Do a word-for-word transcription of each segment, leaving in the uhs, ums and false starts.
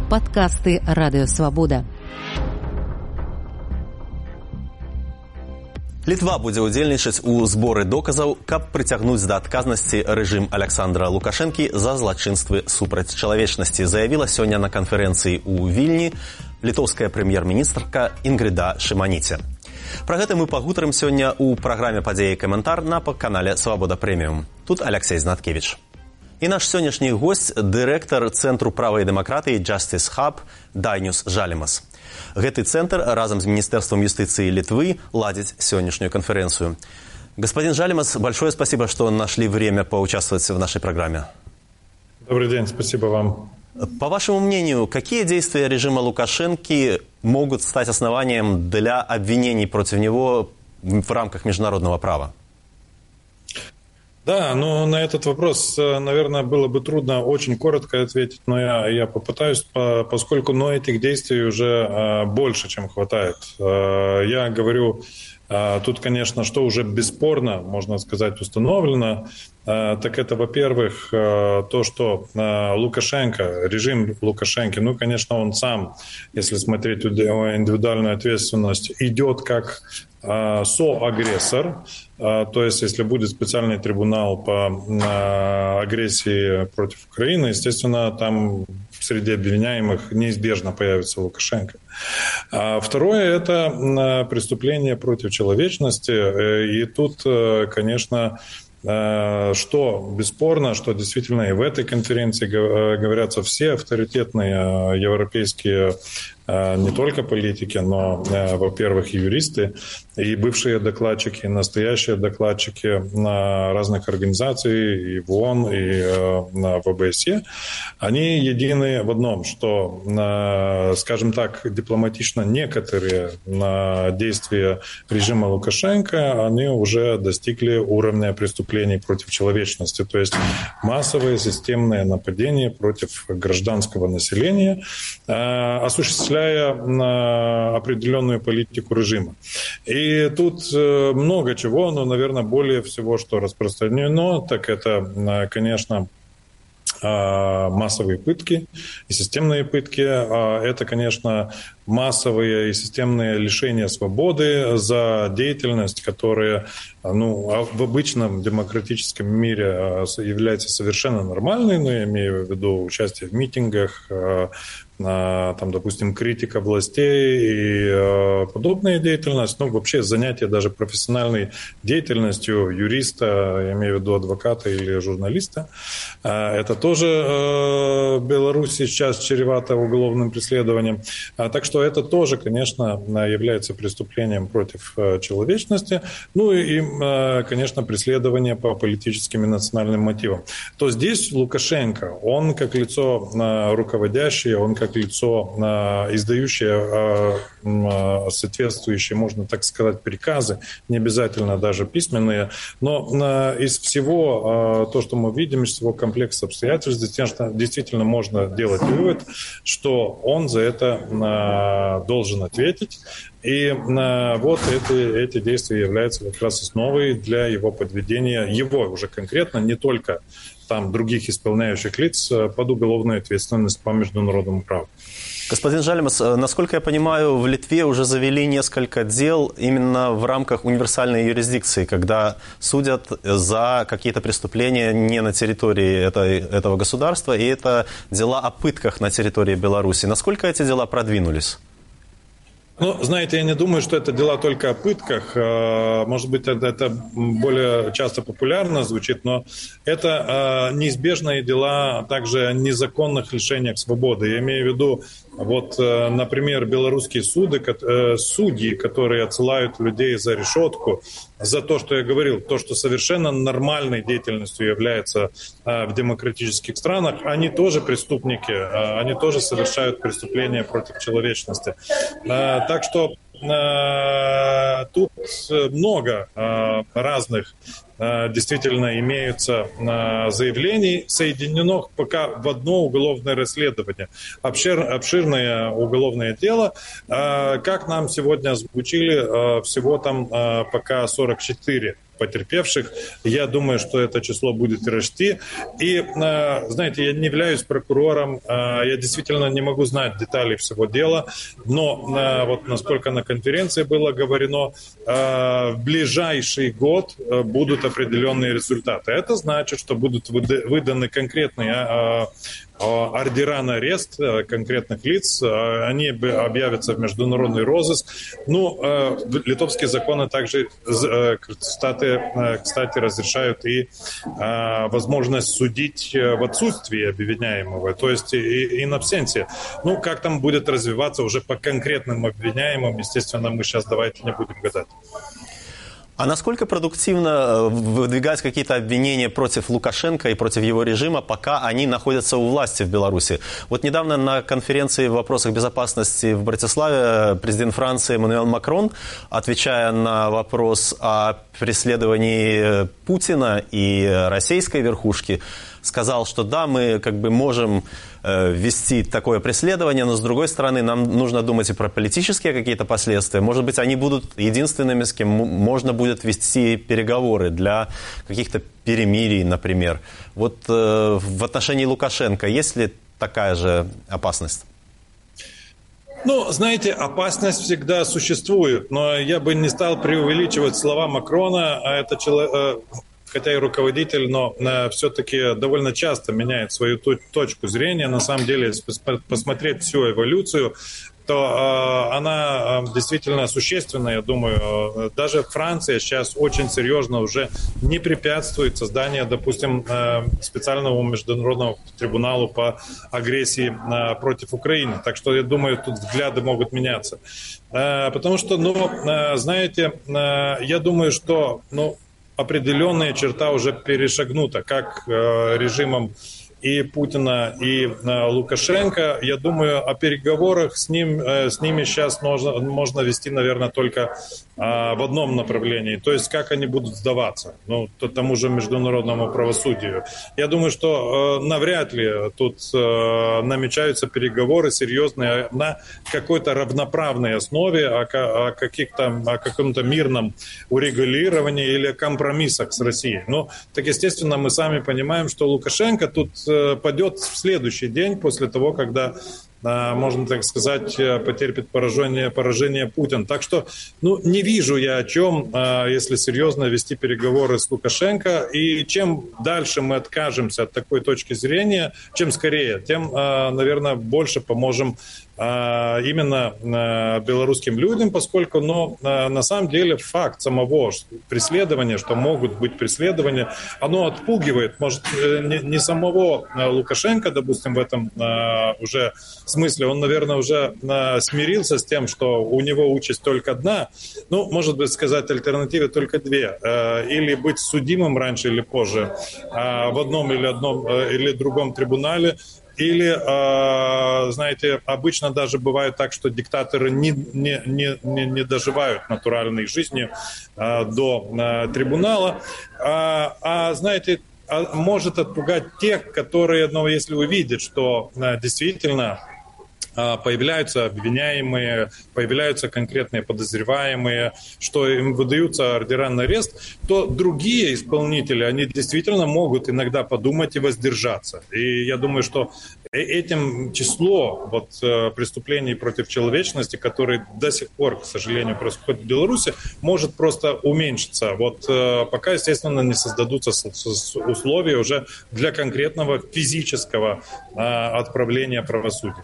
Падкасты Радыёвабода. Літва будзе ўдзельнічаць у зборы доказаў, каб прыцягнуць да адказнасці рэжым Александра Лукашэнкі за злачынствы супраць чалавечнасці, заявіла сёння на канферэнцыі ў Вільні літоўская прэм'ер-міністрка Інгрыда Шыманіце. Пра гэта мы пагутарым сёння ў праграме «Падзеі і каментар» на канале «Свабода Прэміум». Тут Алексей Знаткевич. І наш сённяшні госць – дырэктар Цэнтру права і дэмакратыі Justice Hub Дайнюс Жалімас. Гэты центр разом с Министерством юстиции Литвы ладит сегодняшнюю конференцию. Господин Жалимас, большое спасибо, что нашли время поучаствовать в нашей программе. Добрый день, спасибо вам. По вашему мнению, какие действия режима Лукашенки могут стать основанием для обвинений против него в рамках международного права? Да, но на этот вопрос, наверное, было бы трудно очень коротко ответить, но я, я попытаюсь, поскольку но этих действий уже больше, чем хватает. Я говорю, тут, конечно, что уже бесспорно, можно сказать, установлено, так это, во-первых, то, что Лукашенко, режим Лукашенко, ну, конечно, он сам, если смотреть индивидуальную ответственность, идет как соагрессор, то есть если будет специальный трибунал по агрессии против Украины, естественно, там среди обвиняемых неизбежно появится Лукашенко. Второе – это преступление против человечности, и тут, конечно, что бесспорно, что действительно и в этой конференции говорятся все авторитетные европейские не только политики, но, во-первых, и юристы, и бывшие докладчики, и настоящие докладчики разных организаций, и в ООН, и в ОБСЕ, они едины в одном, что, скажем так, дипломатично некоторые действия режима Лукашенко, они уже достигли уровня преступлений против человечности, то есть массовые системные нападения против гражданского населения, осуществляя определенную политику режима. И тут много чего, но, наверное, более всего, что распространено, так это, конечно, массовые пытки и системные пытки. Это, конечно, массовые и системные лишения свободы за деятельность, которая, ну, в обычном демократическом мире является совершенно нормальной, но я имею в виду участие в митингах, там, допустим, критика властей и э, подобная деятельность, ну, вообще занятие даже профессиональной деятельностью юриста, я имею в виду адвоката или журналиста, э, это тоже э, в Беларуси сейчас чревато уголовным преследованием. А, так что это тоже, конечно, является преступлением против э, человечности, ну и, э, конечно, преследование по политическим и национальным мотивам. То здесь Лукашенко, он как лицо э, руководящее, он как лицо, издающее соответствующие, можно так сказать, приказы, не обязательно даже письменные, но из всего, то, что мы видим, из всего комплекса обстоятельств, действительно можно делать вывод, что он за это должен ответить. И вот эти, эти действия являются как раз основой для его подведения, его уже конкретно, не только там других исполняющих лиц, под уголовную ответственность по международному праву. Господин Жалимас, насколько я понимаю, в Литве уже завели несколько дел именно в рамках универсальной юрисдикции, когда судят за какие-то преступления не на территории этой, этого государства, и это дела о пытках на территории Беларуси. Насколько эти дела продвинулись? Ну, знаете, я не думаю, что это дела только о пытках. Может быть, это более часто популярно звучит, но это неизбежные дела также о незаконных лишениях свободы. Я имею в виду, вот, например, белорусские суды, судьи, которые отсылают людей за решетку, за то, что я говорил, то, что совершенно нормальной деятельностью является в демократических странах, они тоже преступники, они тоже совершают преступления против человечности. Так что тут много разных действительно имеются заявлений, соединено пока в одно уголовное расследование. Обшир, обширное уголовное дело. Как нам сегодня озвучили, всего там пока сорок четыре потерпевших. Я думаю, что это число будет расти. И, знаете, я не являюсь прокурором, я действительно не могу знать деталей всего дела, но вот насколько на конференции было говорено, в ближайший год будут определенные результаты. Это значит, что будут выданы конкретные ордера на арест конкретных лиц, они объявятся в международный розыск. Ну, литовские законы также, кстати, кстати разрешают и возможность судить в отсутствии обвиняемого, то есть и in absentia. Ну, как там будет развиваться уже по конкретным обвиняемым, естественно, мы сейчас давайте не будем гадать. А насколько продуктивно выдвигать какие-то обвинения против Лукашенко и против его режима, пока они находятся у власти в Беларуси? Вот недавно на конференции в вопросах безопасности в Братиславе президент Франции Эммануэль Макрон, отвечая на вопрос о преследовании Путина и российской верхушки, сказал, что да, мы как бы можем э, вести такое преследование, но с другой стороны нам нужно думать и про политические какие-то последствия. Может быть, они будут единственными, с кем можно будет вести переговоры для каких-то перемирий, например. Вот э, в отношении Лукашенко есть ли такая же опасность? Ну, знаете, опасность всегда существует, но я бы не стал преувеличивать слова Макрона, а это человек... хотя и руководитель, но э, все-таки довольно часто меняет свою точку зрения. На самом деле, если посмотреть всю эволюцию, то э, она э, действительно существенна, я думаю. Даже Франция сейчас очень серьезно уже не препятствует созданию, допустим, э, специального международного трибунала по агрессии э, против Украины. Так что, я думаю, тут взгляды могут меняться. Э, потому что, ну, э, знаете, э, я думаю, что... ну, определенная черта уже перешагнута, как э, режимом и Путина, и э, Лукашенко. Я думаю, о переговорах с, ним, э, с ними сейчас можно, можно вести, наверное, только э, в одном направлении. То есть, как они будут сдаваться, ну, то, тому же международному правосудию. Я думаю, что э, навряд ли тут э, намечаются переговоры серьезные на какой-то равноправной основе, о, о, каких-то, о каком-то мирном урегулировании или компромиссах с Россией. Ну, так, естественно, мы сами понимаем, что Лукашенко тут падет в следующий день после того, когда, можно так сказать, потерпит поражение, поражение Путин. Так что, ну, не вижу я о чем, если серьезно вести переговоры с Лукашенко. И чем дальше мы откажемся от такой точки зрения, чем скорее, тем, наверное, больше поможем именно белорусским людям, поскольку, ну, на самом деле факт самого преследования, что могут быть преследования, оно отпугивает, может, не самого Лукашенко, допустим, в этом уже смысле, он, наверное, уже смирился с тем, что у него участь только одна, ну, может быть, сказать, альтернативы только две, или быть судимым раньше или позже в одном или одном или другом трибунале, или, знаете, обычно даже бывает так, что диктаторы не, не, не, не доживают натуральной жизни до трибунала. А, а знаете, может отпугать тех, которые, ну, если увидят, что действительно появляются обвиняемые, появляются конкретные подозреваемые, что им выдаются ордера на арест, то другие исполнители, они действительно могут иногда подумать и воздержаться. И я думаю, что этим число вот, преступлений против человечности, которые до сих пор, к сожалению, происходят в Беларуси, может просто уменьшиться. Вот пока, естественно, не создадутся условия уже для конкретного физического отправления правосудия.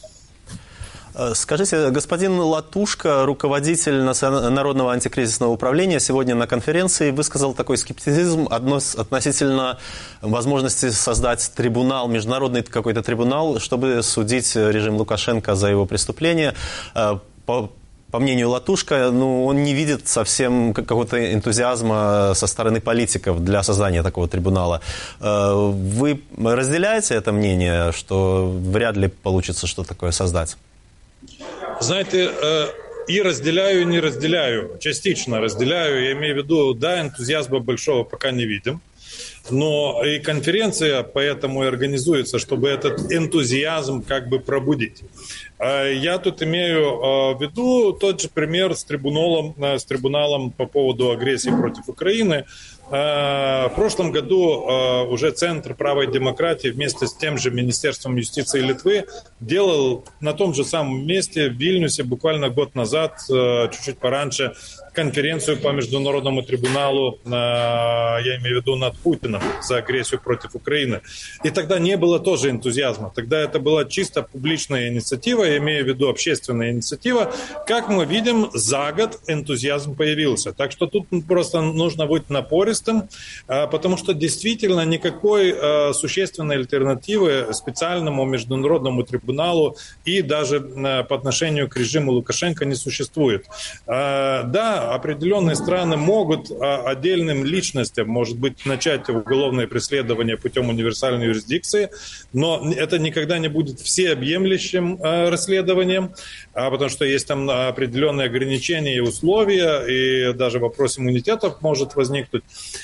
Скажите, господин Латушко, руководитель Народного антикризисного управления, сегодня на конференции высказал такой скептицизм относительно возможности создать трибунал, международный какой-то трибунал, чтобы судить режим Лукашенко за его преступления. По, по мнению Латушко, ну, он не видит совсем какого-то энтузиазма со стороны политиков для создания такого трибунала. Вы разделяете это мнение, что вряд ли получится что-то такое создать? Знаете, и разделяю, и не разделяю. Частично разделяю. Я имею в виду, да, энтузиазма большого пока не видим. Но и конференция поэтому и организуется, чтобы этот энтузиазм как бы пробудить. Я тут имею в виду тот же пример с трибуналом, с трибуналом по поводу агрессии против Украины. В прошлом году уже Центр права и демократии вместе с тем же Министерством юстиции Литвы делал на том же самом месте в Вильнюсе буквально год назад, чуть-чуть пораньше, конференцию по международному трибуналу, я имею в виду над Путиным, за агрессию против Украины. И тогда не было тоже энтузиазма. Тогда это была чисто публичная инициатива, я имею в виду общественная инициатива. Как мы видим, за год энтузиазм появился. Так что тут просто нужно быть напористым, потому что действительно никакой существенной альтернативы специальному международному трибуналу и даже по отношению к режиму Лукашенко не существует. Да, определенные страны могут отдельным личностям, может быть, начать уголовное преследование путем универсальной юрисдикции, но это никогда не будет всеобъемлющим расследованием, потому что есть там определенные ограничения и условия, и даже вопрос иммунитетов может возникнуть.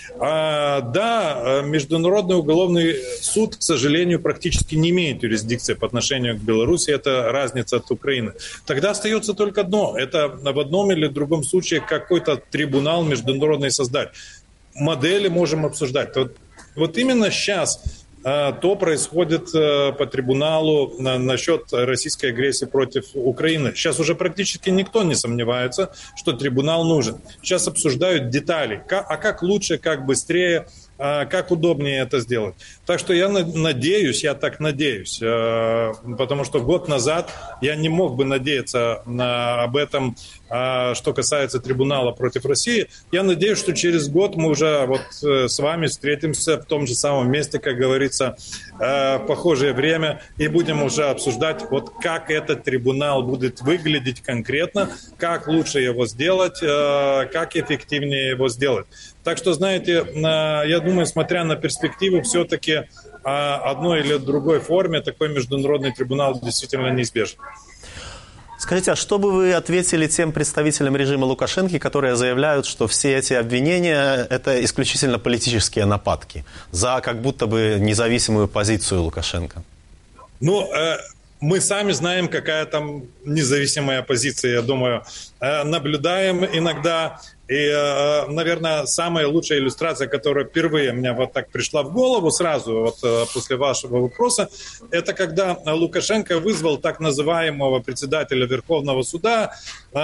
Да, Международный уголовный суд, к сожалению, практически не имеет юрисдикции по отношению к Беларуси, это разница от Украины. Тогда остается только одно, это в одном или другом случае какой-то трибунал международный создать. Модели можем обсуждать. Вот, вот именно сейчас а, то происходит а, по трибуналу на, насчет российской агрессии против Украины. Сейчас уже практически никто не сомневается, что трибунал нужен. Сейчас обсуждают детали. Как, а как лучше, как быстрее, а, как удобнее это сделать. Так что я надеюсь, я так надеюсь, а, потому что год назад я не мог бы надеяться на, об этом, что касается трибунала против России. Я надеюсь, что через год мы уже вот с вами встретимся в том же самом месте, как говорится, в похожее время, и будем уже обсуждать, вот как этот трибунал будет выглядеть конкретно, как лучше его сделать, как эффективнее его сделать. Так что, знаете, я думаю, смотря на перспективы, все-таки одной или другой форме такой международный трибунал действительно неизбежен. Скажите, а что бы вы ответили тем представителям режима Лукашенко, которые заявляют, что все эти обвинения – это исключительно политические нападки за как будто бы независимую позицию Лукашенко? Ну, э, мы сами знаем, какая там независимая позиция, я думаю. Э, наблюдаем иногда. И, наверное, самая лучшая иллюстрация, которая впервые мне вот так пришла в голову сразу вот после вашего вопроса, это когда Лукашенко вызвал так называемого председателя Верховного суда э,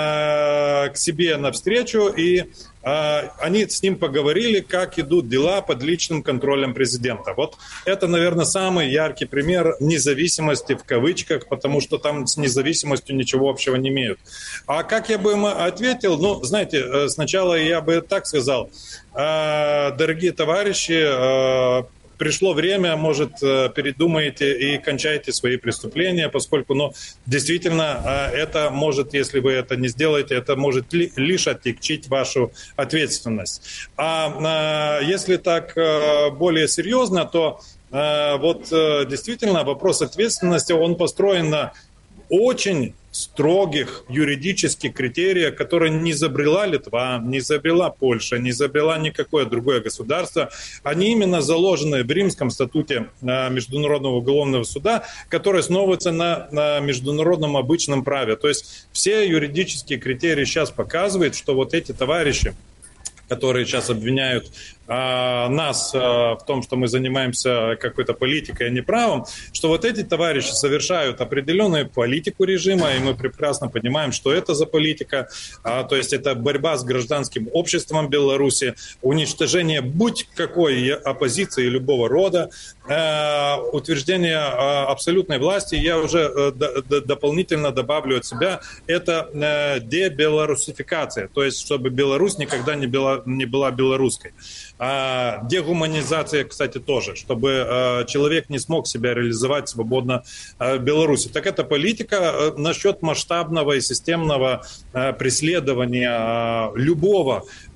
к себе навстречу, и э, они с ним поговорили, как идут дела под личным контролем президента. Вот это, наверное, самый яркий пример независимости в кавычках, потому что там с независимостью ничего общего не имеют. А как я бы им ответил? Ну, знаете, сначала я бы так сказал, дорогие товарищи, пришло время, может, передумаете и кончаете свои преступления, поскольку, ну, действительно, это может, если вы это не сделаете, это может ли, лишь оттягчить вашу ответственность. А если так более серьезно, то вот действительно вопрос ответственности, он построен на очень строгих юридических критериях, которые не изобрела Литва, не изобрела Польша, не изобрела никакое другое государство. Они именно заложены в Римском статуте Международного уголовного суда, который основывается на, на международном обычном праве. То есть все юридические критерии сейчас показывают, что вот эти товарищи, которые сейчас обвиняют а, нас а, в том, что мы занимаемся какой-то политикой, а не правом, что вот эти товарищи совершают определенную политику режима, и мы прекрасно понимаем, что это за политика. А, то есть это борьба с гражданским обществом Беларуси, уничтожение будь какой оппозиции любого рода, а, утверждение а, абсолютной власти. Я уже а, д- дополнительно добавлю от себя, это а, дебелорусификация, то есть чтобы Беларусь никогда не была, не была белорусской. А дегуманизация, кстати, тоже, чтобы а, человек не смог себя реализовать свободно а, в Беларуси. Так это политика а, насчет масштабного и системного а, преследования а, любого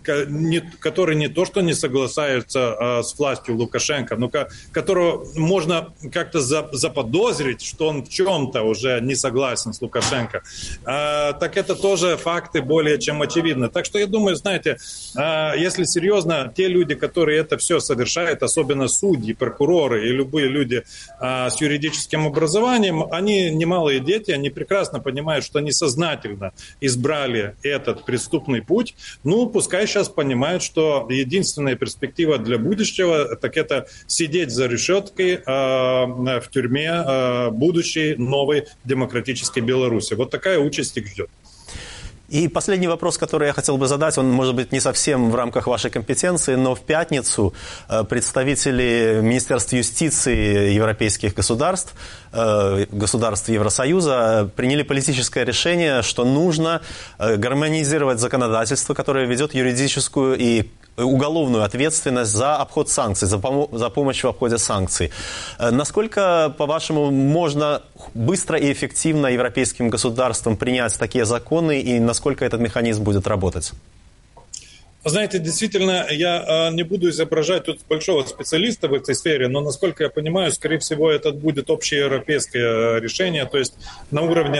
не, который не то что не соглашается а, с властью Лукашенко, но ко, которого можно как-то за, заподозрить, что он в чем-то уже не согласен с Лукашенко, а, так это тоже факты более чем очевидны. Так что я думаю, знаете, а, если серьезно, те люди, которые это все совершают, особенно судьи, прокуроры и любые люди а, с юридическим образованием, они немалые дети, они прекрасно понимают, что они сознательно избрали этот преступный путь. Ну, пускай сейчас понимают, что единственная перспектива для будущего, так это сидеть за решеткой э, в тюрьме э, будущей новой демократической Беларуси. Вот такая участь их ждет. И последний вопрос, который я хотел бы задать, он, может быть, не совсем в рамках вашей компетенции, но в пятницу представители Министерства юстиции европейских государств, государств Евросоюза приняли политическое решение, что нужно гармонизировать законодательство, которое ведет юридическую и уголовную ответственность за обход санкций, за, пом- за помощь в обходе санкций. Насколько, по-вашему, можно быстро и эффективно европейским государствам принять такие законы, и насколько этот механизм будет работать? Знаете, действительно, я не буду изображать тут большого специалиста в этой сфере, но, насколько я понимаю, скорее всего, это будет общеевропейское решение, то есть на уровне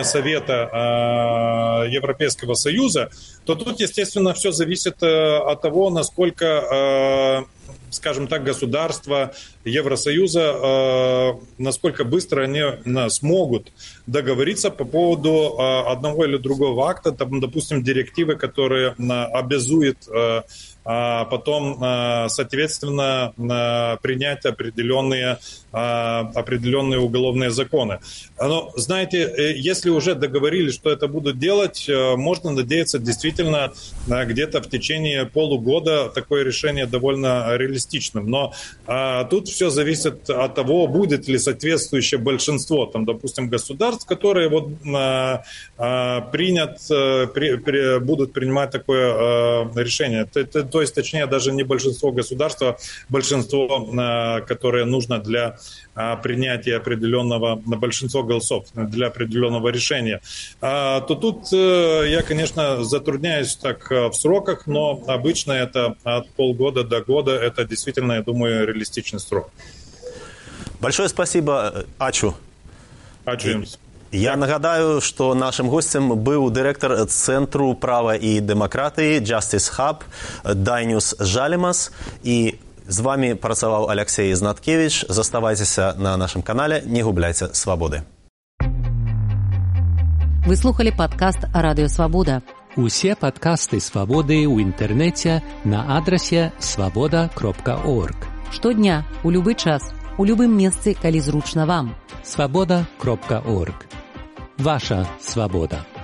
Совета Европейского Союза, то тут, естественно, все зависит от того, насколько, скажем так, государства Евросоюза, насколько быстро они смогут договориться по поводу одного или другого акта, там, допустим, директивы, которые обязуют потом, соответственно, принять определенные, определенные уголовные законы. Но, знаете, если уже договорились, что это будут делать, можно надеяться, действительно, где-то в течение полугода такое решение довольно реалистичным. Но тут все зависит от того, будет ли соответствующее большинство, там, допустим, государств, которые вот, принят, при, при, будут принимать такое решение. То есть, точнее, даже не большинство государств, а большинство, которое нужно для принятия определенного, большинства голосов для определенного решения. То тут я, конечно, затрудняюсь так в сроках, но обычно это от полгода до года. Это действительно, я думаю, реалистичный срок. Большое спасибо, Ачу. Ачу им. Я нагадаю, що нашим гостем був директор Центру права і демократії Justice Hub Дайнюс Жалімас. І з вами працював Олексій Знаткевич. Заставайтеся на нашем канале, не губляйте свободы. Вы слухали подкаст «Радио Свобода». Усе подкасты «Свободы» ў інтэрнэце на адрасе свобода кропка орг. Штодня, у любы час, у любым месцы, калі зручна вам. свобода кропка орг. Ваша свобода.